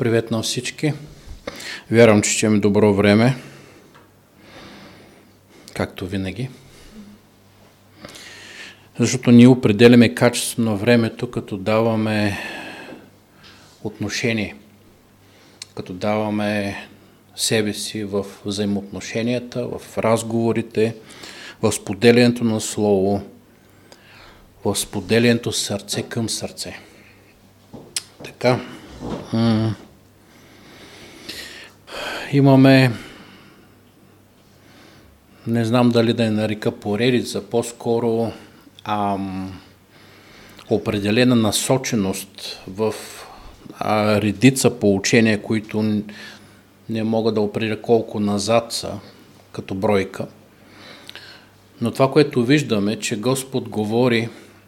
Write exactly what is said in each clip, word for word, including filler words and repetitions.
Привет на всички! Вярвам, че ще имаме добро време, както винаги. Защото ние определяме качеството на времето, като даваме отношение, като даваме себе си в взаимоотношенията, в разговорите, в споделянето на слово, в споделянето сърце към сърце. Така. М- имаме, не знам дали да я нарека поредица, по-скоро ам, определена насоченост в а, редица поучения, които не мога да определя колко назад са като бройка. Но това, което виждаме, че Господ говори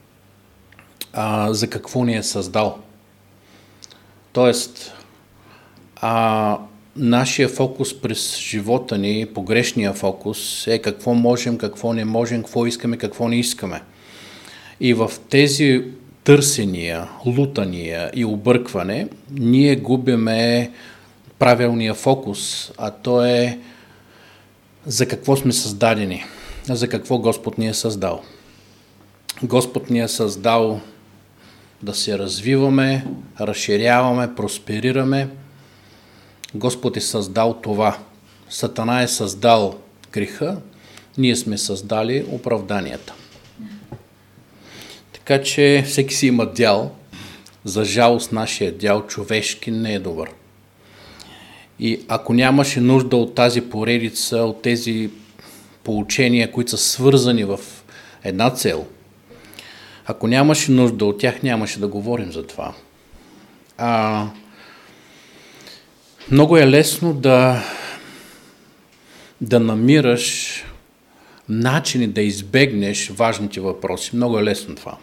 а, за какво ни е създал. Тоест, а, нашия фокус през живота ни, погрешния фокус, е какво можем, какво не можем, какво искаме, какво не искаме. И в тези търсения, лутания и объркване, ние губиме правилния фокус, а то е за какво сме създадени, за какво Господ ни е създал. Господ ни е създал да се развиваме, разширяваме, просперираме. Господ е създал това. Сатана е създал греха, ние сме създали оправданията. Така че всеки си има дял. За жалост нашия дял човешки не е добър. И ако нямаше нужда от тази поредица, от тези поучения, които са свързани в една цел, ако нямаше нужда от тях, нямаше да говорим за това. А, много е лесно да, да намираш начини да избегнеш важните въпроси. Много е лесно това.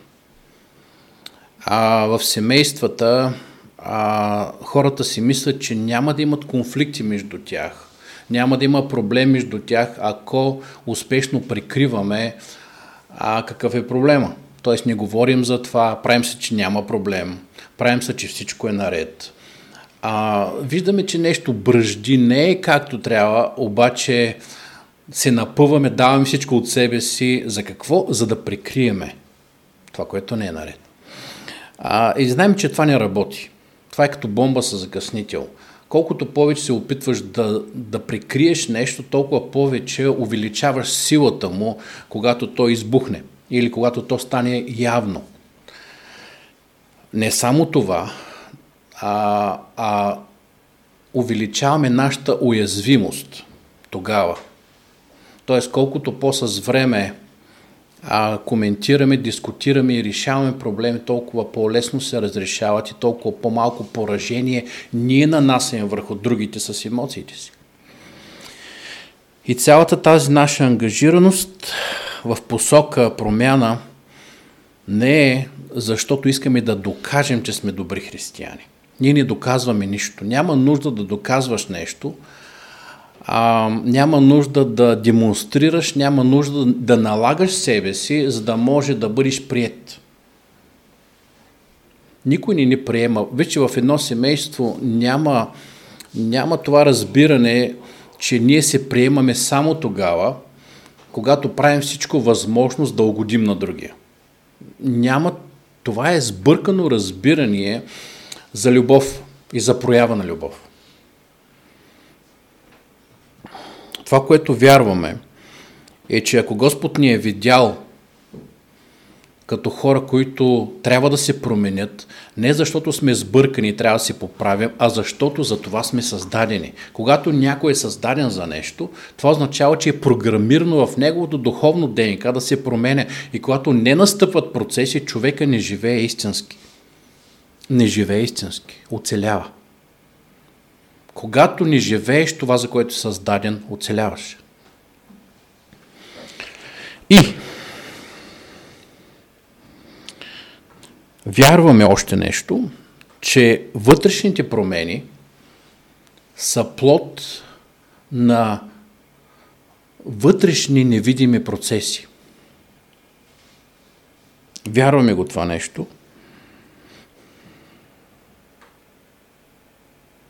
А в семействата а, хората си мислят, че няма да имат конфликти между тях, няма да има проблем между тях, ако успешно прикриваме а, какъв е проблема. Тоест не говорим за това, правим се, че няма проблем, правим се, че всичко е наред. А, виждаме, че нещо бръжди, не е както трябва, обаче се напъваме, даваме всичко от себе си. За какво? За да прикриеме това, което не е наред. А, и знаем, че това не работи. Това е като бомба със закъснител. Колкото повече се опитваш да, да прикриеш нещо, толкова повече увеличаваш силата му, когато то избухне или когато то стане явно. Не само това, а, а увеличаваме нашата уязвимост тогава. Тоест, колкото по-с време а, коментираме, дискутираме и решаваме проблеми, толкова по-лесно се разрешават и толкова по-малко поражение ние нанасяме върху другите с емоциите си. И цялата тази наша ангажираност в посока промяна не е защото искаме да докажем, че сме добри християни. Ние не доказваме нищо. Няма нужда да доказваш нещо, а, няма нужда да демонстрираш, няма нужда да налагаш себе си, за да може да бъдеш приет. Никой не ни приема. Вече в едно семейство няма, няма това разбиране, че ние се приемаме само тогава, когато правим всичко възможност да угодим на другия. Няма, това е сбъркано разбиране за любов и за проява на любов. Това, което вярваме, е, че ако Господ ни е видял като хора, които трябва да се променят, не защото сме сбъркани и трябва да се поправим, а защото за това сме създадени. Когато някой е създаден за нещо, това означава, че е програмирано в неговото духовно ДНК да се променя. И когато не настъпват процеси, човека не живее истински. Не живее истински. Оцелява. Когато не живееш това, за което е създаден, оцеляваш. И вярваме още нещо, че вътрешните промени са плод на вътрешни невидими процеси. Вярваме го това нещо.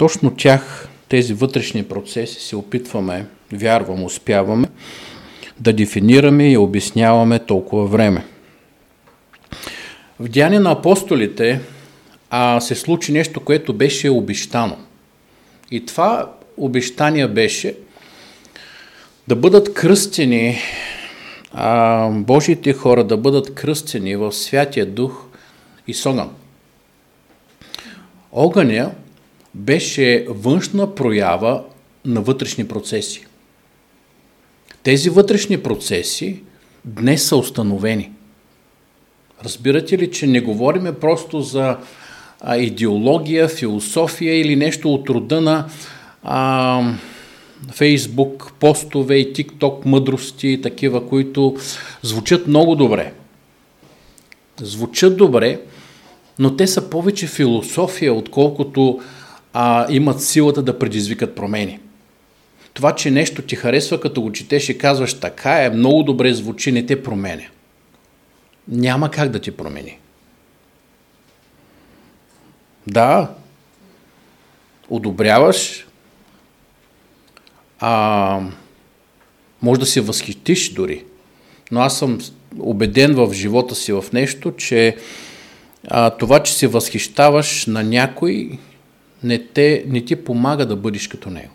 точно тях, тези вътрешни процеси, се опитваме, вярвам, успяваме да дефинираме и обясняваме толкова време. В Деяния на апостолите а, се случи нещо, което беше обещано. И това обещание беше да бъдат кръстени, а, Божиите хора да бъдат кръстени в Святия Дух и с огън. Огъня беше външна проява на вътрешни процеси. Тези вътрешни процеси днес са установени. Разбирате ли, че не говориме просто за а, идеология, философия или нещо от рода на а, Фейсбук, постове и тикток мъдрости, такива, които звучат много добре. Звучат добре, но те са повече философия, отколкото а, имат силата да предизвикат промени. Това, че нещо ти харесва, като го четеш и казваш така е, много добре звучи, не те променя. Няма как да ти промени. Да, одобряваш, а, може да се възхитиш дори, но аз съм убеден в живота си в нещо, че а, това, че се възхищаваш на някой, не, те, не ти помага да бъдеш като него.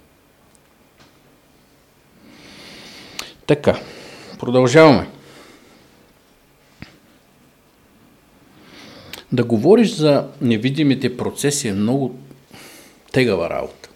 Така, продължаваме. Да говориш за невидимите процеси е много тегава работа.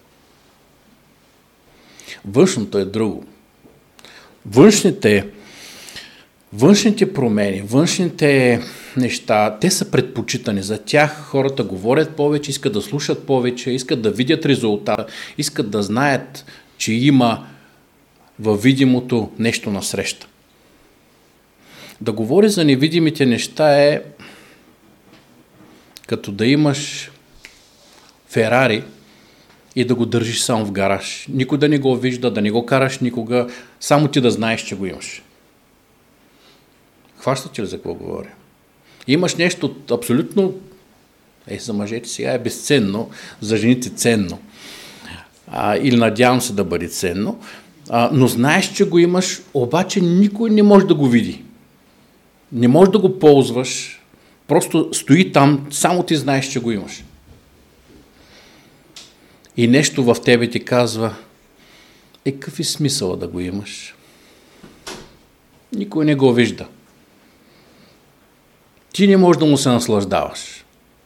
Външното е друго. Външните, външните промени, външните неща, те са предпочитани. За тях хората говорят повече, искат да слушат повече, искат да видят резултата, искат да знаят, че има във видимото нещо насреща. Да говори за невидимите неща е като да имаш Ферари и да го държиш само в гараж. Никой да не го вижда, да не го караш никога, само ти да знаеш, че го имаш. Хващате ли за какво говоря? Имаш нещо абсолютно, е, за мъжете сега е безценно, за жените ценно. А, или надявам се да бъде ценно. А, но знаеш, че го имаш, обаче никой не може да го види. Не можеш да го ползваш, просто стои там, само ти знаеш, че го имаш. И нещо в тебе ти казва, е, какъв е смисъла да го имаш? Никой не го вижда. Ти не можеш да му се наслаждаваш.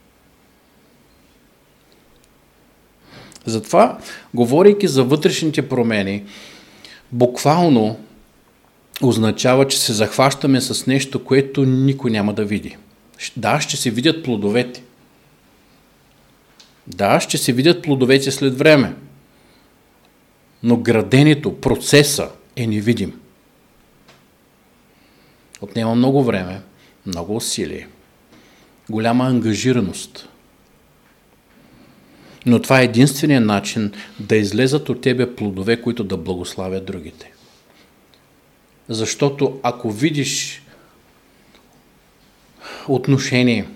Затова, говорейки за вътрешните промени, буквално означава, че се захващаме с нещо, което никой няма да види. Да, ще се видят плодовете. Да, ще се видят плодовете след време. Но граденето, процеса е невидим. Отнема много време, много усилие, голяма ангажираност. Но това е единственият начин да излезат от тебе плодове, които да благославят другите. Защото ако видиш отношение,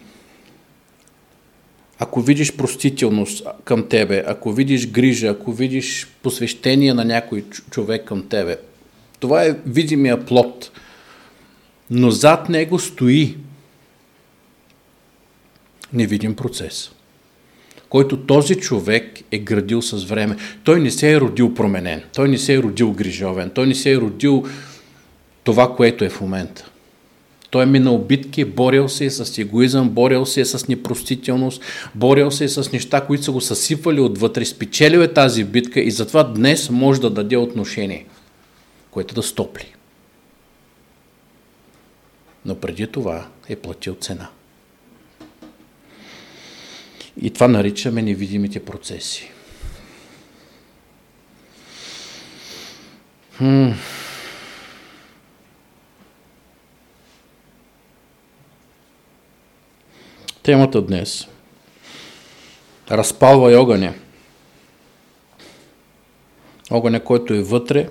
ако видиш простителност към тебе, ако видиш грижа, ако видиш посвещение на някой човек към тебе, това е видимия плод. Но зад него стои невидим процес, който този човек е градил с време. Той не се е родил променен, той не се е родил грижовен, той не се е родил това, което е в момента. Той е минал битки, борил се е с егоизъм, борил се е с непростителност, борил се е с неща, които са го съсипвали отвътре, спечелил е тази битка и затова днес може да даде отношение, което да стопли. Но преди това е платил цена. И това наричаме невидимите процеси. Хм. Темата днес. Разпалвай огъня. Огъня, който е вътре.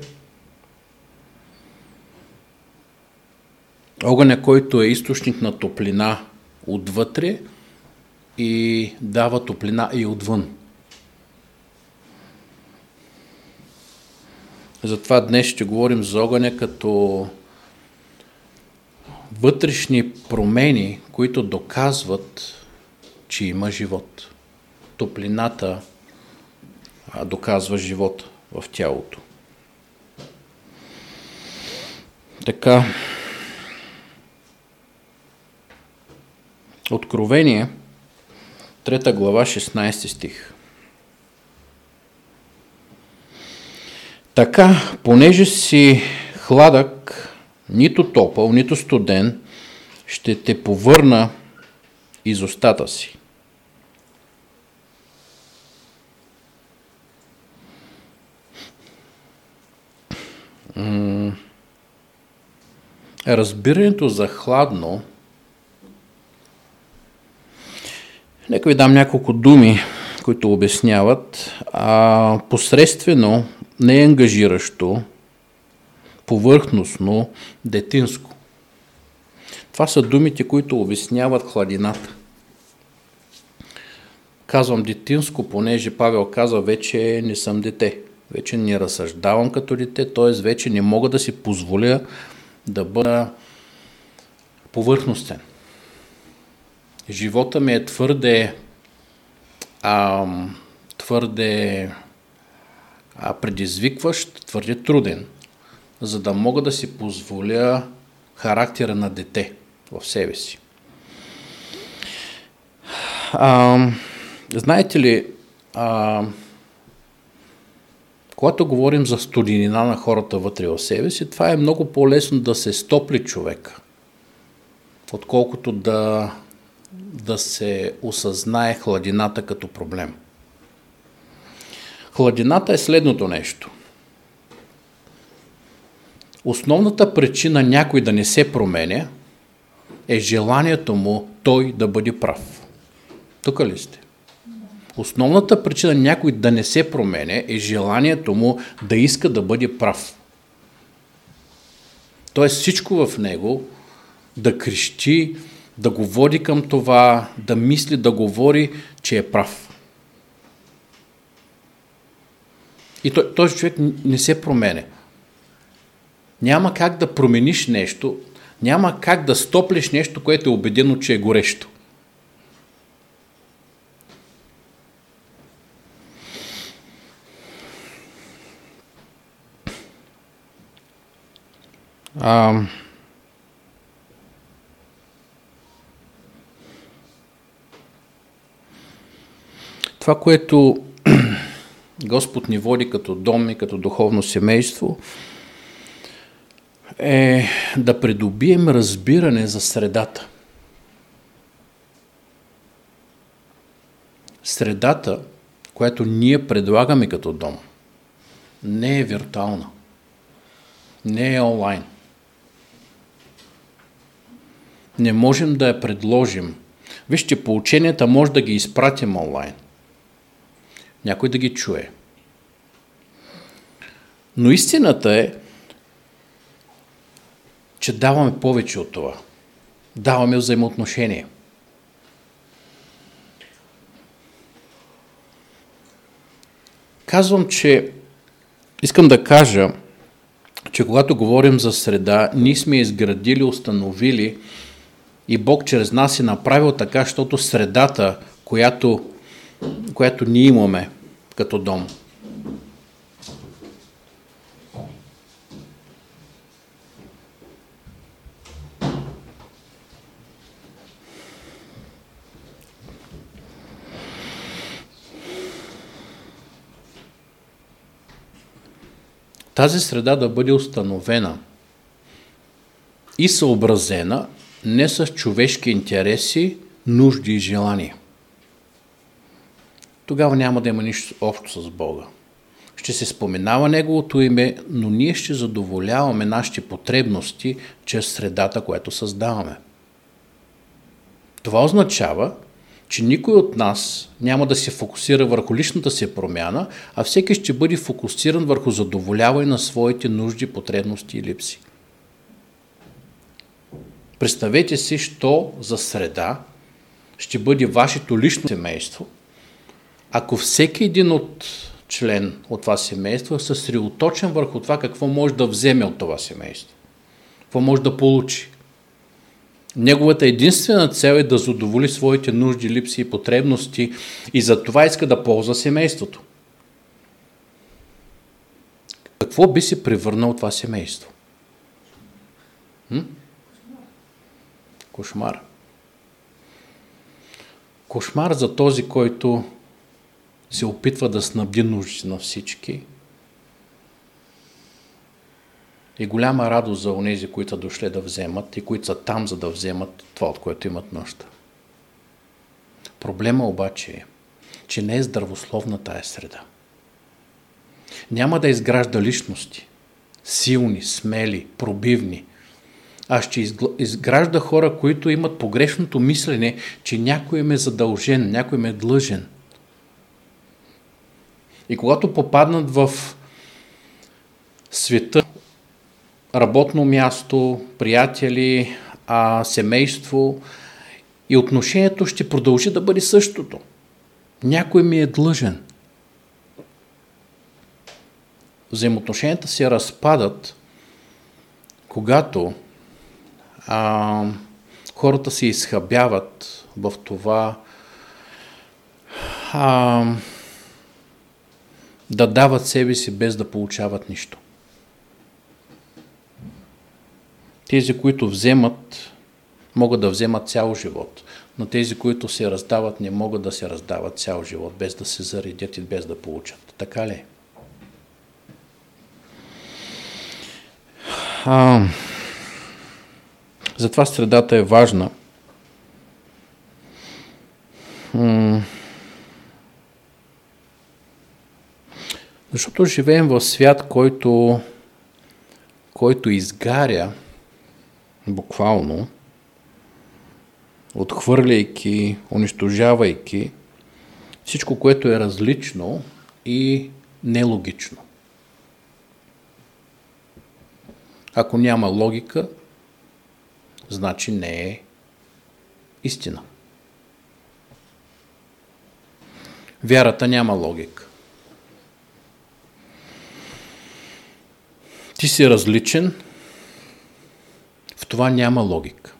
Огъня, който е източник на топлина отвътре и дава топлина и отвън. Затова днес ще говорим за огъня като вътрешни промени, които доказват, че има живот. Топлината доказва живот в тялото. Така, Откровение, трета глава, шестнайсети стих. Така, понеже си хладък, нито топъл, нито студен, ще те повърна из устата си. Разбирането за хладно, нека ви дам няколко думи, които обясняват, а посредствено, неангажиращо, повърхностно, детинско. Това са думите, които обясняват хладината. Казвам детинско, понеже Павел казва, вече не съм дете. Вече не разсъждавам като дете, т.е. вече не мога да си позволя да бъда повърхностен. Живота ми е твърде, а, твърде а, предизвикващ, твърде труден, за да мога да си позволя характера на дете в себе си. А, знаете ли, а, когато говорим за студенина на хората вътре в себе си, това е много по-лесно да се стопли човек, отколкото да, да се осъзнае хладината като проблем. Хладината е следното нещо. Основната причина някой да не се променя е желанието му той да бъде прав. Тук ли сте? Основната причина някой да не се променя е желанието му да иска да бъде прав. Тоест всичко в него да крещи, да го води към това, да мисли, да говори, че е прав. И този човек не се променя. Няма как да промениш нещо, няма как да стоплиш нещо, което е убедено, че е горещо. А, това, което Господ ни води като дом и като духовно семейство, е да придобием разбиране за средата. Средата, която ние предлагаме като дом, не е виртуална, не е онлайн. Не можем да я предложим. Вижте, поученията може да ги изпратим онлайн. Някой да ги чуе. Но истината е, че даваме повече от това. Даваме взаимоотношения. Казвам, че искам да кажа, че когато говорим за среда, ние сме изградили, установили и Бог чрез нас е направил така, защото средата, която, която ние имаме като дом, тази среда да бъде установена и съобразена не с човешки интереси, нужди и желания. Тогава няма да има нищо общо с Бога. Ще се споменава Неговото име, но ние ще задоволяваме нашите потребности чрез средата, която създаваме. Това означава, че никой от нас няма да се фокусира върху личната си промяна, а всеки ще бъде фокусиран върху задоволяване на своите нужди, потребности и липси. Представете си, що за среда ще бъде вашето лично семейство, ако всеки един от член от това семейство е съсредоточен върху това какво може да вземе от това семейство. Какво може да получи. Неговата единствена цел е да задоволи своите нужди, липси и потребности и за това иска да ползва семейството. Какво би се превърнало това семейство? М? Кошмар. Кошмар за този, който се опитва да снабди нуждите на всички и голяма радост за онези, които са дошли да вземат и които са там, за да вземат това, от което имат нужда. Проблема обаче е, че не е здравословна тая среда. Няма да изгражда личности, силни, смели, пробивни, а ще изгражда хора, които имат погрешното мислене, че някой им е задължен, някой им е длъжен. И когато попаднат в света, работно място, приятели, а, семейство, и отношението ще продължи да бъде същото. Някой ми е длъжен. Взаимоотношенията се разпадат, когато а, хората се изхабяват в това а, да дават себе си без да получават нищо. Тези, които вземат, могат да вземат цял живот, но тези, които се раздават, не могат да се раздават цял живот, без да се заредят и без да получат. Така ли? А, затова средата е важна. М- Защото живеем в свят, който, който изгаря буквално, отхвърляйки, унищожавайки всичко, което е различно и нелогично. Ако няма логика, значи не е истина. Вярата няма логика. Ти си различен, в това няма логика.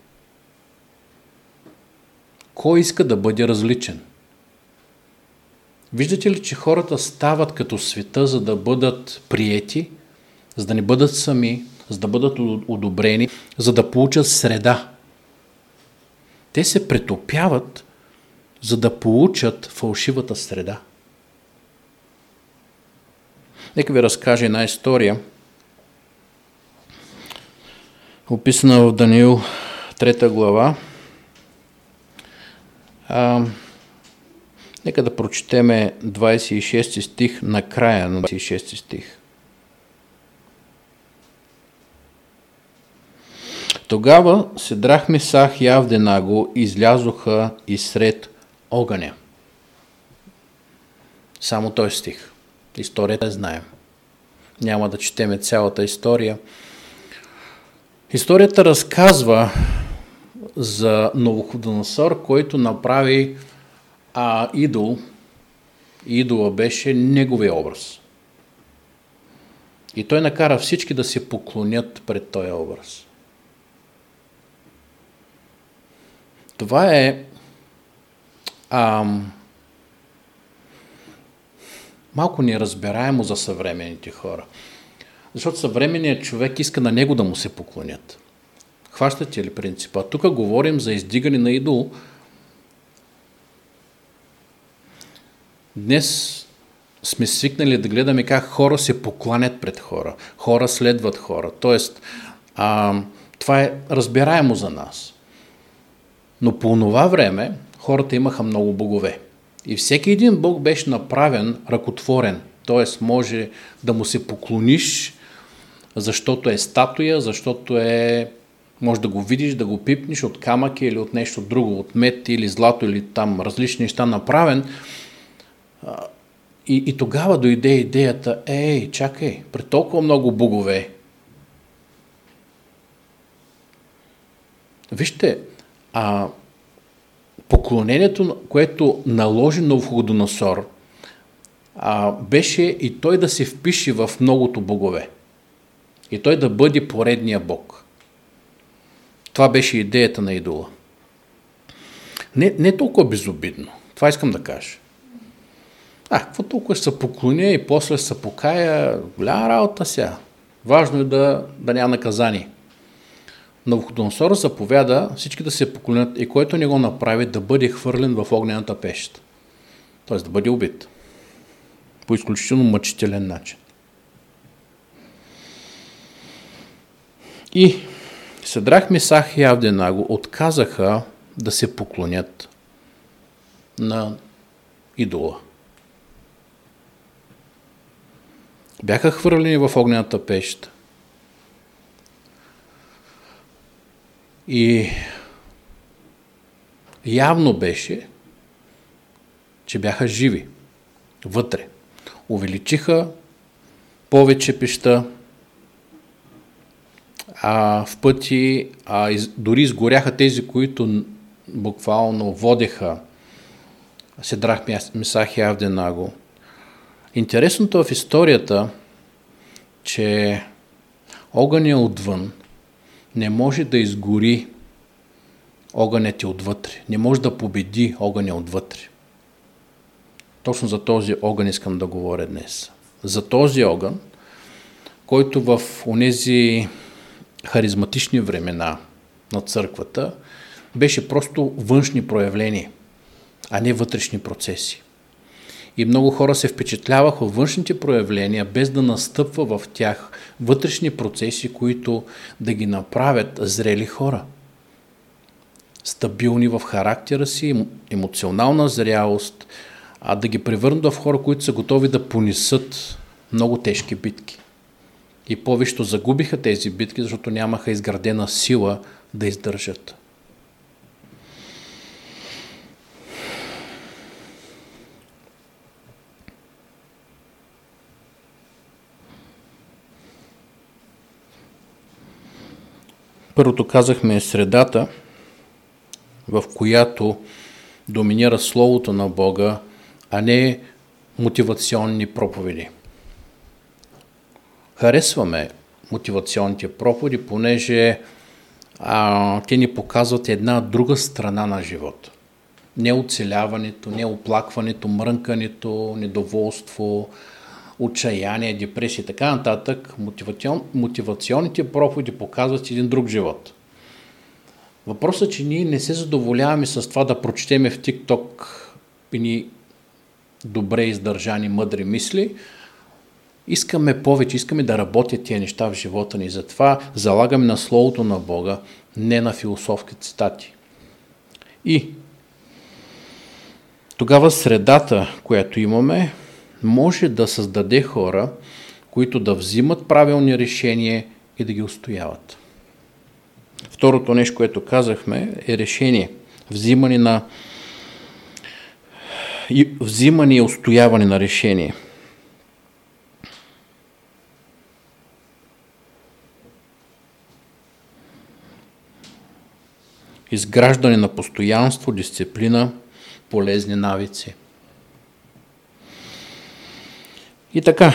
Кой иска да бъде различен? Виждате ли, че хората стават като света, за да бъдат приети, за да не бъдат сами, за да бъдат одобрени, за да получат среда. Те се претопяват, за да получат фалшивата среда. Нека ви разкажа една история, описана в Даниил трета глава. А, нека да прочетеме двадесет и шести стих, накрая на двадесет и шести стих. Тогава Седрах, Месах и Авденаго излязоха изсред огъня. Само този стих. Историята я знаем. Няма да четеме цялата история. Историята разказва за Навуходоносор, който направи а, идол. Идола беше неговия образ. И той накара всички да се поклонят пред този образ. Това е ам, малко неразбираемо за съвременните хора. Защото съвременният човек иска на него да му се поклонят. Хващате ли принципа? Тук говорим за издигане на идол. Днес сме свикнали да гледаме как хора се покланят пред хора. Хора следват хора. Тоест, а, това е разбираемо за нас. Но по това време хората имаха много богове. И всеки един бог беше направен ръкотворен. Т.е. може да му се поклониш, защото е статуя, защото е... може да го видиш, да го пипнеш от камък или от нещо друго, от мед или злато или там различни неща направен. И, и тогава дойде идеята, ей, чакай, при толкова много богове. Вижте, а поклонението, което наложи Навуходоносор, а, беше и той да се впише в многото богове. И той да бъде поредния бог. Това беше идеята на идола. Не, не толкова безобидно. Това искам да кажа. А, какво толкова ще се поклоня и после ще се покая? Голяма работа сега. Важно е да, да няма наказание. Навуходоносор заповяда всички да се поклонят и който не го направи, да бъде хвърлен в огнената пещ. Т.е. да бъде убит. По изключително мъчителен начин. И Седрах, Месах и Авденаго отказаха да се поклонят на идола. Бяха хвърлени в огнената пещ. И явно беше, че бяха живи вътре. Увеличиха повече пеща, а в пъти а, из, дори изгоряха тези, които буквално водеха Седрах, Месах и Авденаго. Интересното в историята, че огъня отвън не може да изгори огънят отвътре. Не може да победи огъня отвътре. Точно за този огън искам да говоря днес. За този огън, който в онези харизматични времена на църквата беше просто външни проявления, а не вътрешни процеси. И много хора се впечатляваха от външните проявления, без да настъпва в тях вътрешни процеси, които да ги направят зрели хора. Стабилни в характера си, емоционална зрялост, а да ги превърнат в хора, които са готови да понесат много тежки битки. И повечето загубиха тези битки, защото нямаха изградена сила да издържат. Първото казахме е средата, в която доминира Словото на Бога, а не мотивационни проповеди. Харесваме мотивационните проповеди, понеже а, те ни показват една друга страна на живота. Не оцеляването, не оплакването, мрънкането, недоволство, отчаяние, депресия и така нататък. Мотивацион, мотивационните проповеди показват един друг живот. Въпросът е, че ние не се задоволяваме с това да прочетеме в TikTok ни добре издържани, мъдри мисли. Искаме повече, искаме да работят тия неща в живота ни. Затова залагаме на Словото на Бога, не на философски цитати. И тогава средата, която имаме, може да създаде хора, които да взимат правилни решения и да ги устояват. Второто нещо, което казахме, е решение. Взимане на и взимане и устояване на решение. Изграждане на постоянство, дисциплина, полезни навици. И така,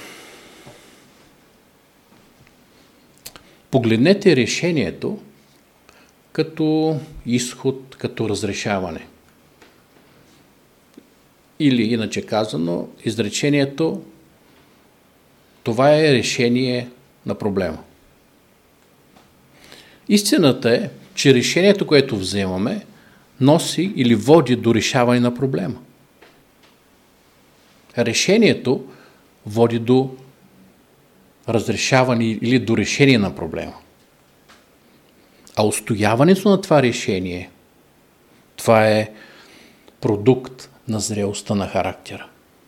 погледнете решението като изход, като разрешаване. Или, иначе казано, изречението, това е решение на проблема. Истината е, че решението, което вземаме, носи или води до решаване на проблема. Решението води до разрешаване или до решение на проблема. А устояването на това решение, това е продукт на зрелостта на характера.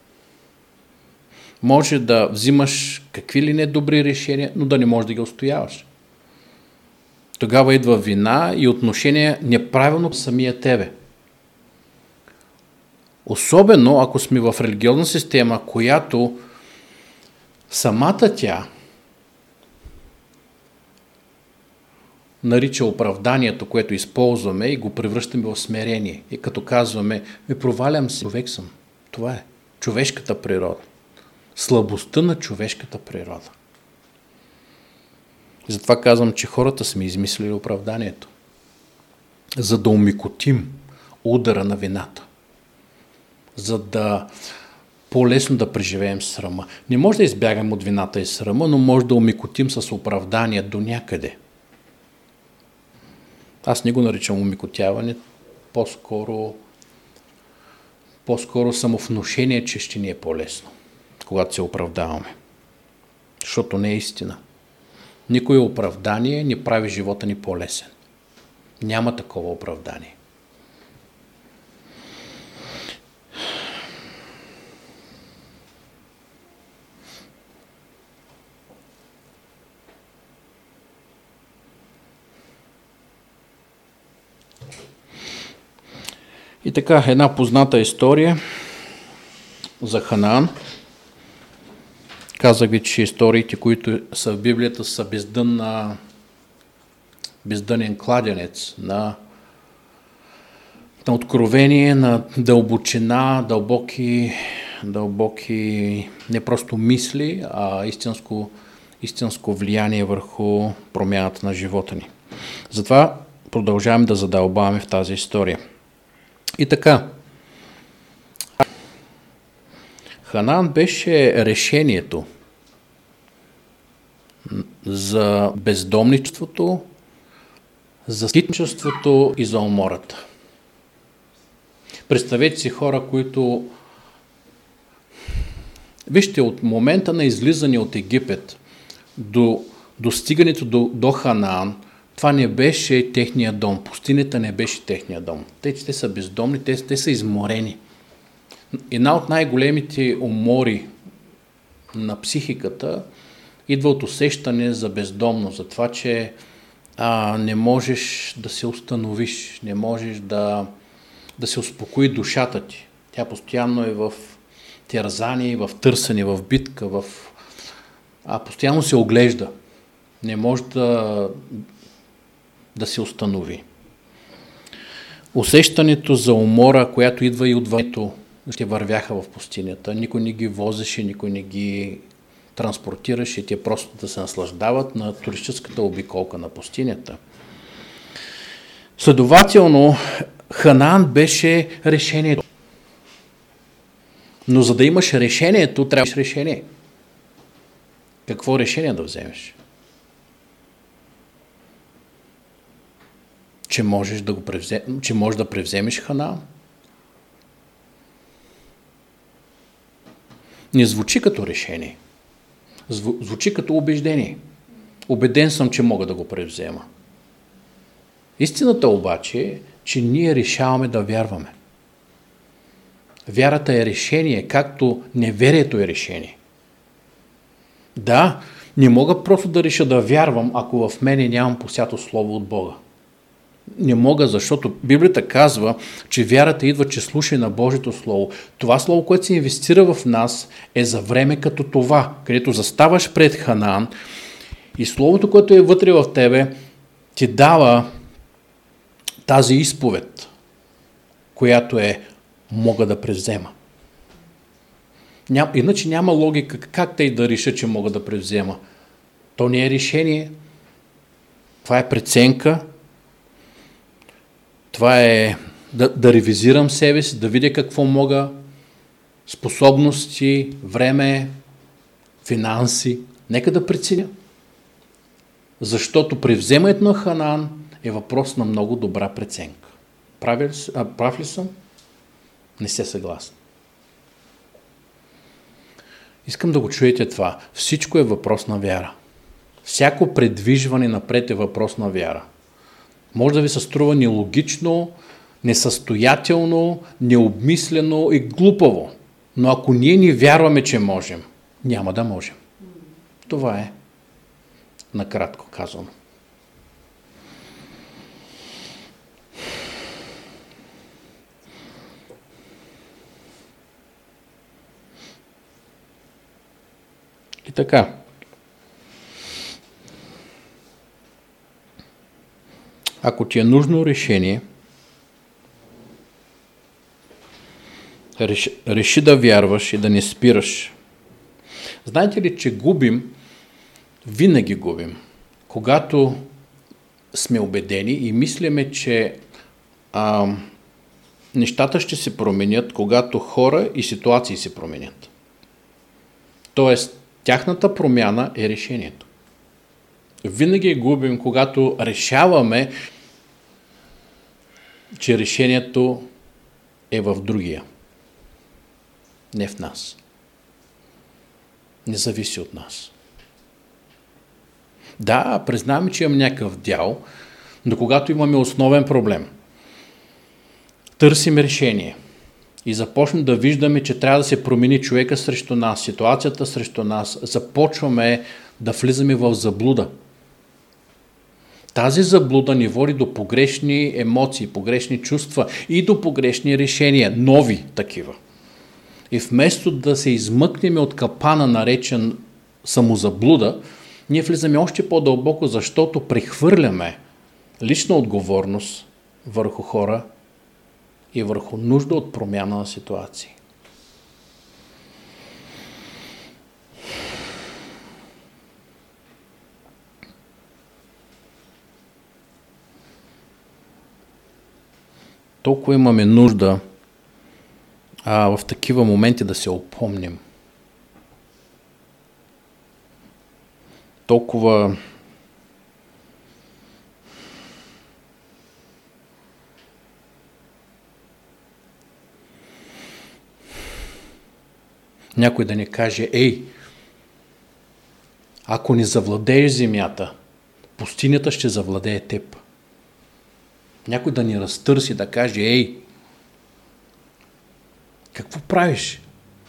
Може да взимаш какви ли не добри решения, но да не можеш да ги устояваш. Тогава идва вина и отношение неправилно самия тебе. Особено ако сме в религиозна система, която самата тя нарича оправданието, което използваме и го превръщаме в смирение. И като казваме, ми провалям се, човек съм. Това е. човешката природа. Слабостта на човешката природа. Затова казвам, че хората сме измислили оправданието. За да умикотим удара на вината. За да по-лесно да преживеем срама. Не може да избягаме от вината и срама, но може да умикотим с оправдание до някъде. Аз не го наричам умикотяване, по-скоро, по-скоро самовнушение, че ще ни е по-лесно, когато се оправдаваме. Защото не е истина. Никое оправдание не прави живота ни по-лесен. Няма такова оправдание. И така, една позната история за Ханаан. Казах ви, че историите, които са в Библията, са бездънна, бездънен кладенец на, на откровение, на дълбочина, дълбоки, дълбоки не просто мисли, а истинско, истинско влияние върху промяната на живота ни. Затова продължаваме да задълбаваме в тази история. И така, Ханаан беше решението за бездомничеството, за скитничеството и за умората. Представете си хора, които... Вижте, от момента на излизане от Египет до достигането до, до Ханаан, това не беше техния дом. Пустинята не беше техния дом. Те, те са бездомни, те, те са изморени. Една от най-големите умори на психиката идва от усещане за бездомност, за това, че а, не можеш да се установиш, не можеш да, да се успокои душата ти. Тя постоянно е в терзание, в търсене, в битка, в... а постоянно се оглежда. Не може да, да се установи. Усещането за умора, която идва и от времето, ще вървяха в пустинята. Никой не ги возеше, никой не ги транспортираше, те просто да се наслаждават на туристическата обиколка на пустинята. Следователно, Ханаан беше решението. Но за да имаш решението, трябваш решение. Какво решение да вземеш? Че можеш да, го превзе... че можеш да превземеш Ханаан? Не звучи като решение. Звучи като убеждение. Убеден съм, че мога да го превзема. Истината обаче е, че ние решаваме да вярваме. Вярата е решение, както неверието е решение. Да, не мога просто да реша да вярвам, ако в мене нямам посято слово от Бога. Не мога, защото Библията казва, че вярата идва, че слушай на Божието Слово. Това Слово, което се инвестира в нас, е за време като това, където заставаш пред Ханаан и Словото, което е вътре в тебе, ти дава тази изповед, която е мога да превзема. Ням, иначе няма логика как те да реша, че мога да превзема. То не е решение, това е преценка. Това е да, да ревизирам себе си, да видя какво мога, способности, време, финанси. Нека да преценя. Защото превземането на Ханаан е въпрос на много добра преценка. Прав ли, а, прав ли съм? Не сте съгласни. Искам да го чуете това. Всичко е въпрос на вяра. Всяко предвижване напред е въпрос на вяра. Може да ви се струва нелогично, несъстоятелно, необмислено и глупаво. Но ако ние не вярваме, че можем, няма да можем. Това е накратко казано. И така. Ако ти е нужно решение, реши, реши да вярваш и да не спираш. Знаете ли, че губим, винаги губим, когато сме убедени и мислиме, че а, нещата ще се променят, когато хора и ситуации се променят. Тоест, тяхната промяна е решението. Винаги губим, когато решаваме, че решението е в другия, не в нас. Не зависи от нас. Да, признаваме, че имам някакъв дял, но когато имаме основен проблем, търсим решение и започнем да виждаме, че трябва да се промени човека срещу нас, ситуацията срещу нас, започваме да влизаме в заблуда. Тази заблуда ни води до погрешни емоции, погрешни чувства и до погрешни решения, нови такива. И вместо да се измъкнем от капана, наречен самозаблуда, ние влизаме още по-дълбоко, защото прехвърляме лична отговорност върху хора и върху нужда от промяна на ситуации. Толкова имаме нужда а, в такива моменти да се опомним. Толкова някой да ни каже: ей, ако не завладееш земята, пустинята ще завладее теб. Някой да ни разтърси, да каже: ей, какво правиш?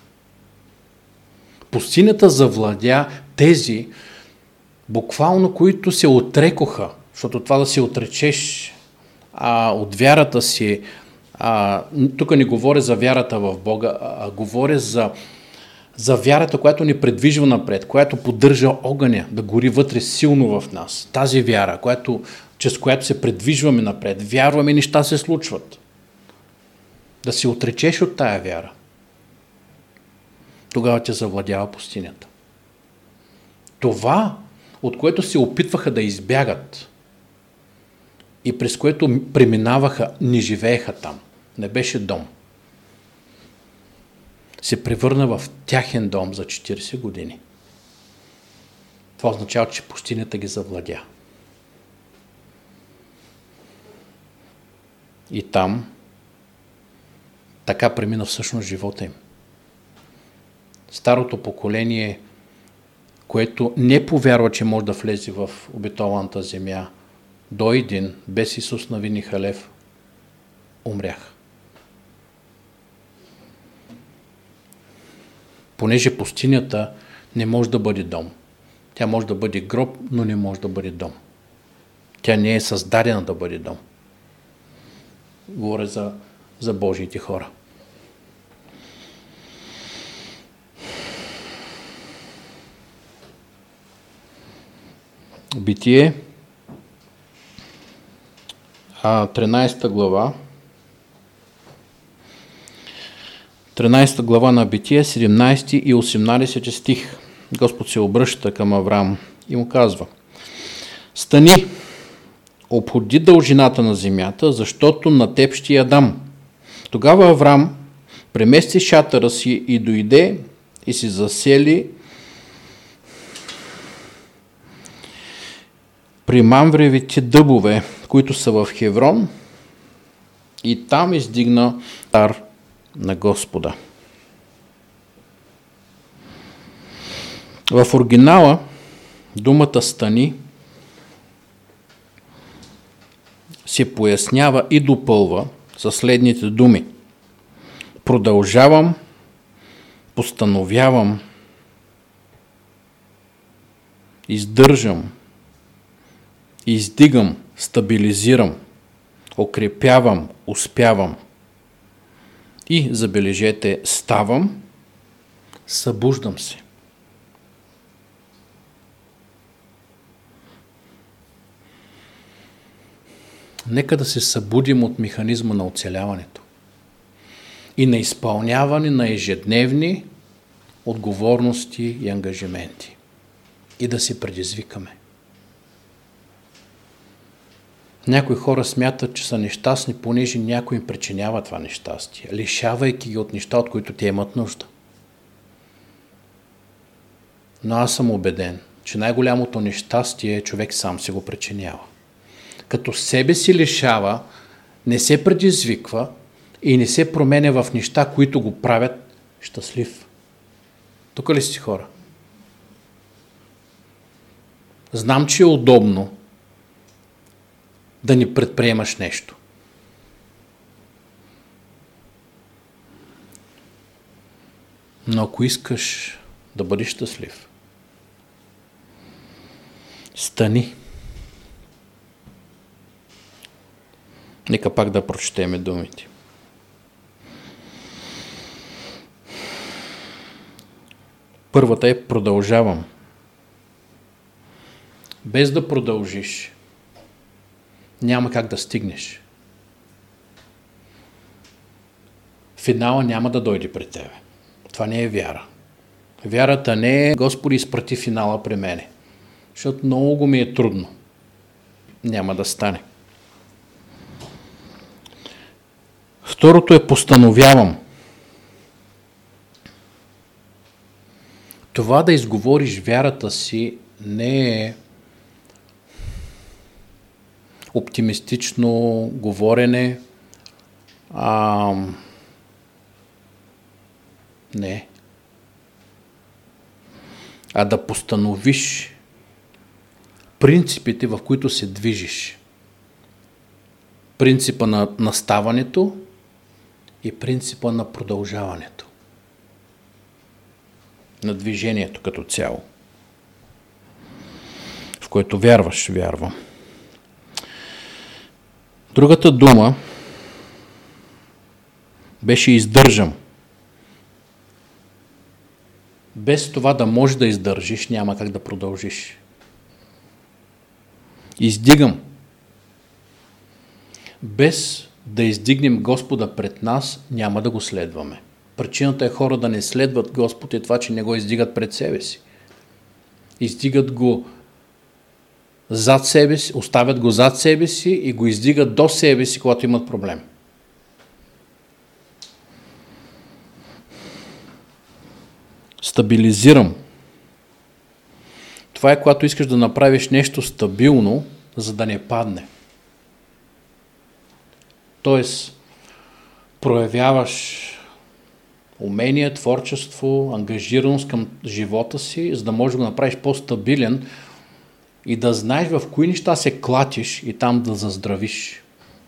Пустинята завладя тези, буквално, които се отрекоха, защото това да се отречеш а, от вярата си, а, тук не говоря за вярата в Бога, а, а говоря за, за вярата, която ни предвижва напред, която поддържа огъня да гори вътре силно в нас. Тази вяра, която, чрез която се предвижваме напред, вярваме и неща се случват. Да се отречеш от тая вяра, тогава те завладява пустинята. Това, от което се опитваха да избягат и през което преминаваха, не живееха там, не беше дом, се превърна в тяхен дом за четирийсет години. Това означава, че пустинята ги завладя. И там така премина всъщност живота им. Старото поколение, което не повярва, че може да влезе в обетованата земя, до един, без Исус Навин и Халев, умрях. Понеже пустинята не може да бъде дом. Тя може да бъде гроб, но не може да бъде дом. Тя не е създадена да бъде дом. Говоря за, за Божиите хора. Битие, тринадесета глава, тринадесета глава на Битие, седемнадесети и осемнадесети стих. Господ се обръща към Авраам и му казва: стани, обходи дължината на земята, защото на теб ще я дам. Тогава Авраам премести шатъра си и дойде и си засели при мамвревите дъбове, които са в Хеврон, и там издигна алтар на Господа. В оригинала думата стани се пояснява и допълва със следните думи: продължавам, постановявам, издържам, издигам, стабилизирам, укрепявам, успявам и, забележете, ставам, събуждам се. Нека да се събудим от механизма на оцеляването и на изпълняване на ежедневни отговорности и ангажименти. И да се предизвикаме. Някои хора смятат, че са нещастни, понеже някой им причинява това нещастие, лишавайки ги от неща, от които те имат нужда. Но аз съм убеден, че най-голямото нещастие човек сам се го причинява. Като себе си лишава, не се предизвиква и не се променя в неща, които го правят щастлив. Тук ли си хора? Знам, че е удобно да не предприемаш нещо. Но ако искаш да бъдеш щастлив, стани. Нека пак да прочетеме думите. Първата е продължавам. Без да продължиш, няма как да стигнеш. Финала няма да дойде при тебе. Това не е вяра. Вярата не е Господи, изпрати финала при мене. Защото много ми е трудно. Няма да стане. Второто е постановявам. Това да изговориш вярата си не е оптимистично говорене, а не. А да постановиш принципите, в които се движиш. Принципа на наставането и принципа на продължаването. На движението като цяло. В което вярваш, вярвам. Другата дума беше издържам. Без това да можеш да издържиш, няма как да продължиш. Издигам. Без да издигнем Господа пред нас, няма да го следваме. Причината е хора да не следват Господ е това, че не го издигат пред себе си. Издигат го зад себе си, оставят го зад себе си и го издигат до себе си, когато имат проблем. Стабилизирам. Това е когато искаш да направиш нещо стабилно, за да не падне. Тоест, проявяваш умение, творчество, ангажираност към живота си, за да можеш да го направиш по-стабилен и да знаеш в кои неща се клатиш и там да заздравиш.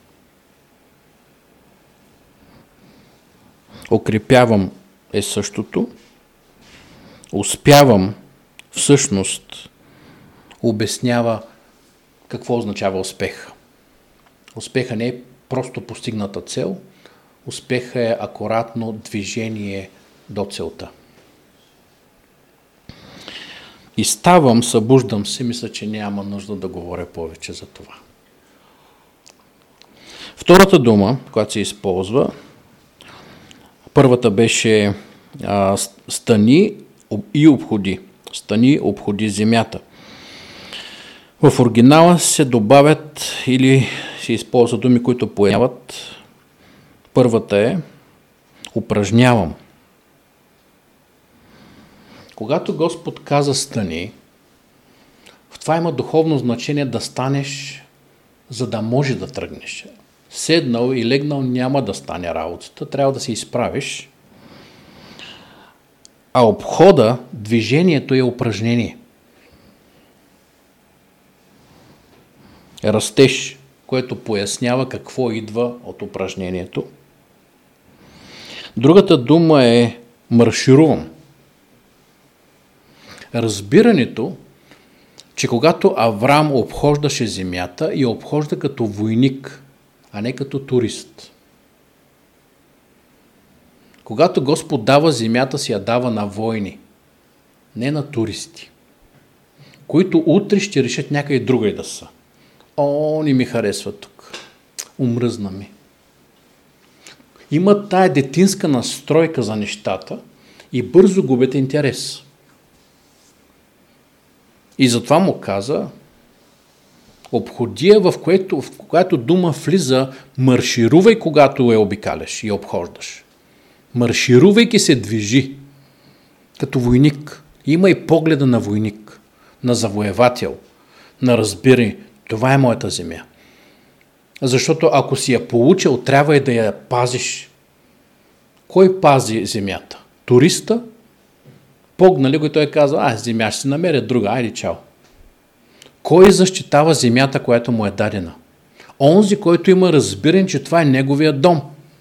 Укрепявам е същото. Успявам всъщност обяснява какво означава успех. Успеха не е просто постигната цел, успеха е акуратно движение до целта. И ставам, събуждам се, мисля, че няма нужда да говоря повече за това. Втората дума, която се използва, първата беше а, стани и обходи. Стани, обходи земята. В оригинала се добавят или се използват думи, които появяват. Първата е упражнявам. Когато Господ каза стани, в това има духовно значение да станеш, за да може да тръгнеш. Седнал и легнал няма да стане работата, трябва да се изправиш. А обхода, движението е упражнение. Растеж, което пояснява какво идва от упражнението. Другата дума е марширувам. Разбирането, че когато Авраам обхождаше земята, и обхожда като войник, а не като турист. Когато Господ дава земята си, я дава на войни, не на туристи, които утре ще решат някъде друга да са. О, не ми харесва тук. Умръзна ми. имат тая детинска настройка за нещата и бързо губят интерес. И затова му каза, обходия, в което, в която дума влиза, марширувай, когато я обикаляш и я обхождаш. Марширувайки се движи, като войник. Има и погледа на войник, на завоевател, на разбири, това е моята земя. Защото ако си я получил, трябва и да я пазиш. Кой пази земята? Туриста? Погнали го и той казва, а, земя ще си намеря друга, айде чао. Кой защитава земята, която му е дадена? Онзи, който има разбиране, че това е неговия дом.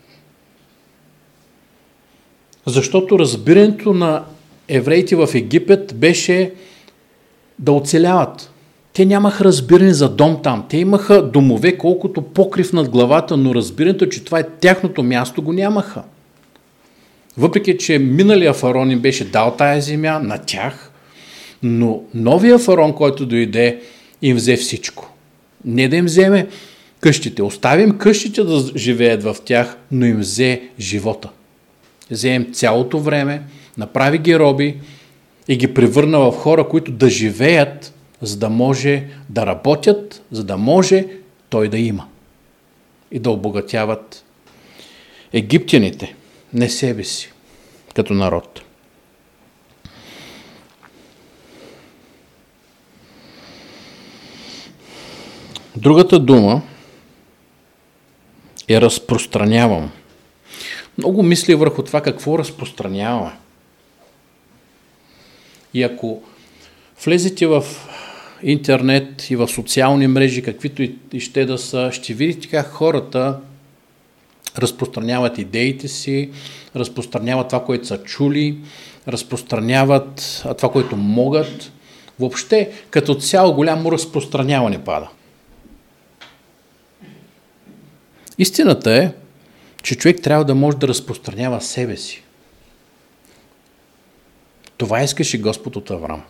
Защото разбирането на евреите в Египет беше да оцеляват. Те нямаха разбиране за дом там. Те имаха домове колкото покрив над главата, но разбирането, че това е тяхното място, го нямаха. Въпреки, че миналия фараон им беше дал тая земя на тях, но новия фараон, който дойде, им взе всичко. Не да им вземе къщите. Оставим къщите да живеят в тях, но им взе живота. Взе им цялото време, направи ги роби и ги превърна в хора, които да живеят, за да може да работят, за да може той да има. И да обогатяват египтяните, не себе си, като народ. Другата дума е разпространявам. Много мисли върху това какво разпространяваме. И ако влезете в интернет и в социални мрежи, каквито и ще да са, ще видите как хората разпространяват идеите си, разпространяват това, което са чули, разпространяват това, което могат. Въобще, като цяло голямо разпространяване пада. Истината е, че човек трябва да може да разпространява себе си. Това искаше Господ от Аврам.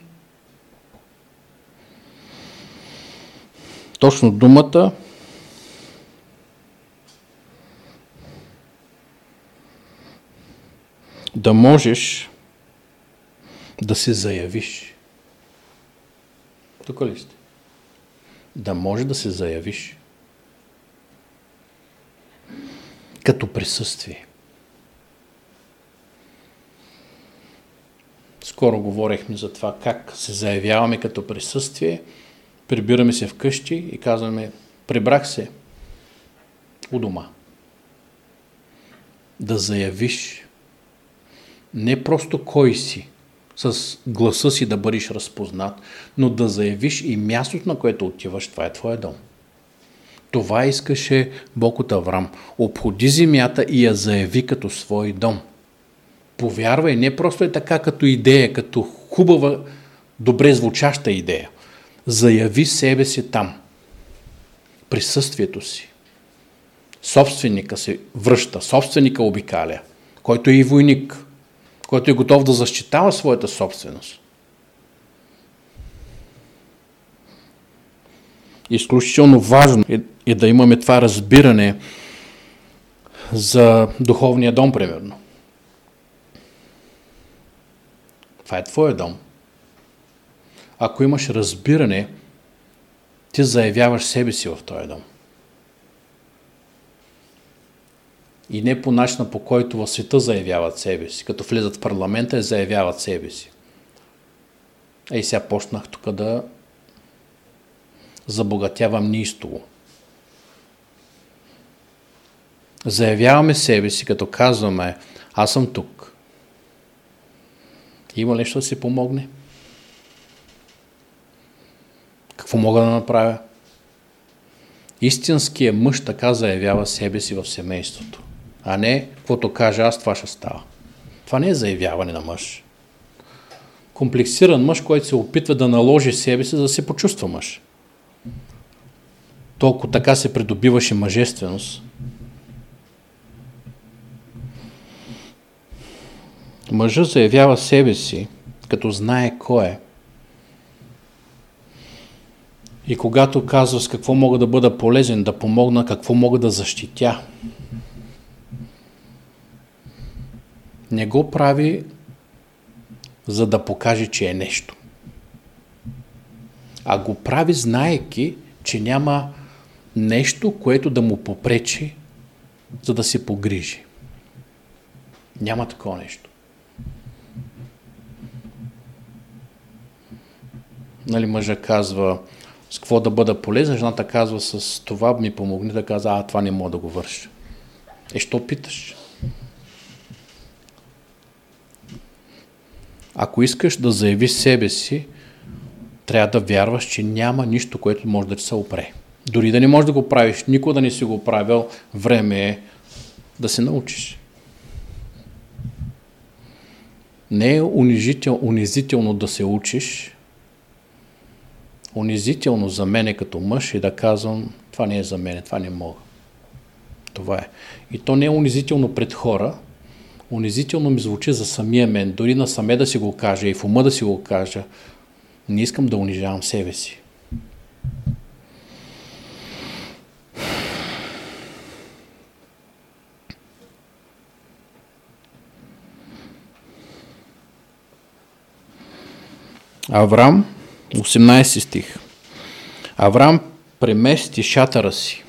Точно думата да можеш да се заявиш. Тук ли сте? Да може да се заявиш. Като присъствие. Скоро говорихме за това как се заявяваме като присъствие. Прибираме се вкъщи и казваме, прибрах се у дома. Да заявиш не просто кой си, с гласа си да бъдеш разпознат, но да заявиш и мястото, на което отиваш, това е твоя дом. Това искаше Бог от Аврам. Обходи земята и я заяви като свой дом. Повярвай, не просто е така като идея, като хубава, добре звучаща идея. Заяви себе си там. Присъствието си. Собственика се връща, собственика обикаля, който е и войник, който е готов да защитава своята собственост. Изключително важно е, е да имаме това разбиране за духовния дом, примерно. Това е твоя дом. Ако имаш разбиране, ти заявяваш себе си в този дом. И не по начина, по който в света заявяват себе си. Като влизат в парламента, заявяват себе си. Ей, сега почнах тук да забогатявам неистово. Заявяваме себе си, като казваме, аз съм тук. Има ли нещо да си помогне? Какво мога да направя? Истинският мъж така заявява себе си в семейството. А не, каквото кажа аз, това ще става. Това не е заявяване на мъж. Комплексиран мъж, който се опитва да наложи себе си, за да се почувства мъж. Толкова така се придобиваше мъжественост. Мъжът заявява себе си, като знае кой е. И когато казва с какво мога да бъда полезен, да помогна, какво мога да защитя. Не го прави, за да покаже, че е нещо. А го прави, знаейки, че няма нещо, което да му попречи, за да се погрижи. Няма такова нещо. Нали, мъжа казва, с какво да бъда полезен, жената казва, с това ми помогни, да казва, а това не мога да го върша. Е, що питаш? Ако искаш да заявиш себе си, трябва да вярваш, че няма нищо, което може да ти се опре. Дори да не можеш да го правиш, никога да не си го правил, време е да се научиш. Не е унизител, унизително да се учиш, унизително за мене като мъж и да казвам, това не е за мене, това не мога. Това е. И то не е унизително пред хора, унизително ми звучи за самия мен, дори на саме да си го кажа и в ума да си го кажа, не искам да унижавам себе си. Аврам, осемнайсети стих. Аврам премести шатъра си.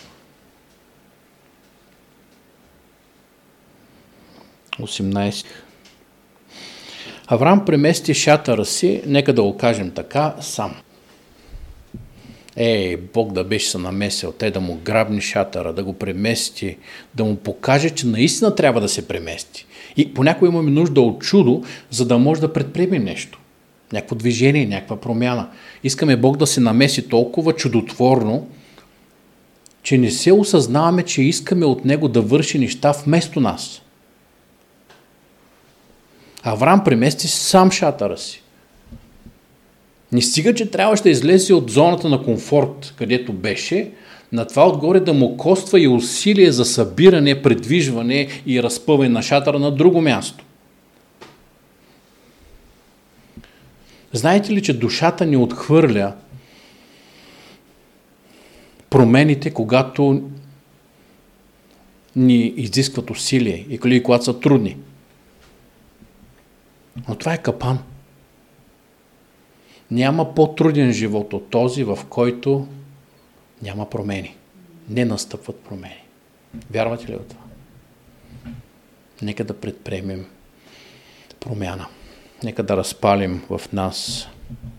осемнайсети. Аврам премести шатъра си, нека да го кажем така, сам. Ей, Бог да беше се намесил, те да му грабни шатъра, да го премести, да му покаже, че наистина трябва да се премести. И понякога имаме нужда от чудо, за да може да предприемем нещо. Някакво движение, някаква промяна. Искаме Бог да се намеси толкова чудотворно, че не се осъзнаваме, че искаме от Него да върши неща вместо нас. Аврам премести сам шатъра си. Не стига, че трябваше да излезе от зоната на комфорт, където беше, на това отгоре да му коства и усилие за събиране, предвижване и разпъване на шатъра на друго място. Знаете ли, че душата ни отхвърля промените, когато ни изискват усилие и когато са трудни? Но това е капан. Няма по-труден живот от този, в който няма промени. Не настъпват промени. Вярвате ли в това? Нека да предприемем промяна. Нека да разпалим в нас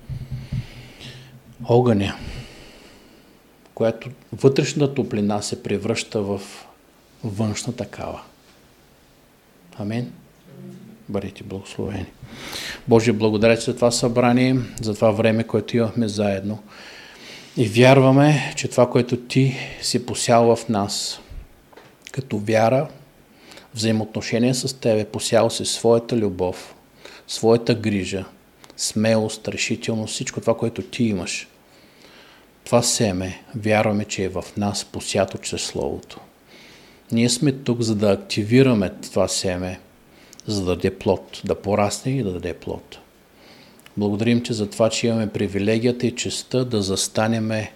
огъня, която вътрешната топлина се превръща в външна такава. Амин. Бъдете благословени. Боже, благодаря ти за това събрание, за това време, което имахме заедно. И вярваме, че това, което ти си посял в нас, като вяра, взаимоотношение с тебе, посял си своята любов, своята грижа, смелост, решителност, всичко това, което ти имаш. Това семе, вярваме, че е в нас посято чрез Словото. Ние сме тук, за да активираме това семе, за да даде плод, да порасне и да даде плод. Благодарим ти за това, че имаме привилегията и честта да застанеме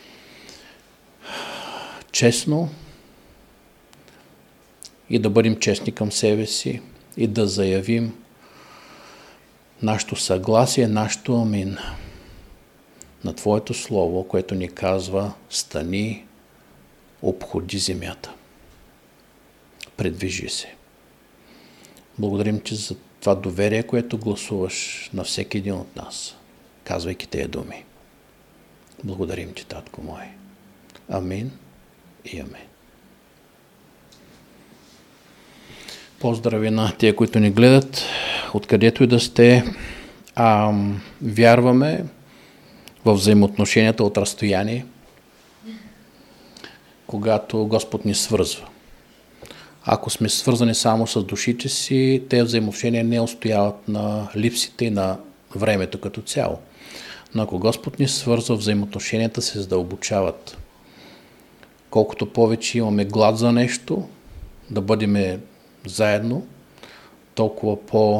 честно и да бъдем честни към себе си и да заявим нашето съгласие, нашето амин на Твоето Слово, което ни казва: стани, обходи земята, предвижи се. Благодарим ти за това доверие, което гласуваш на всеки един от нас, казвайки тези думи. Благодарим ти, Татко мой. Амин и амин. Поздрави на тия, които ни гледат, откъдето и да сте. А, вярваме в взаимоотношенията от разстояние, когато Господ ни свързва. Ако сме свързани само с душите си, тези взаимоотношения не устояват на липсите и на времето като цяло. Но ако Господ ни свързва, взаимоотношенията се задълбочават. Колкото повече имаме глад за нещо, да бъдем заедно, толкова по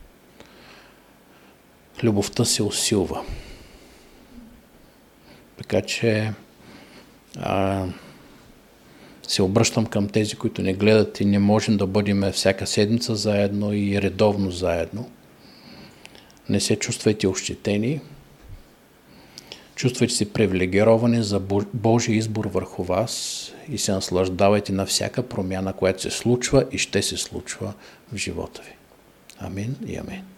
любовта се усилва. Така че а, се обръщам към тези, които не гледат и не можем да бъдем всяка седмица заедно и редовно заедно. Не се чувствайте ощетени. Чувствайте се привилегировани за Божий избор върху вас и се наслаждавайте на всяка промяна, която се случва и ще се случва в живота ви. Амин и амин.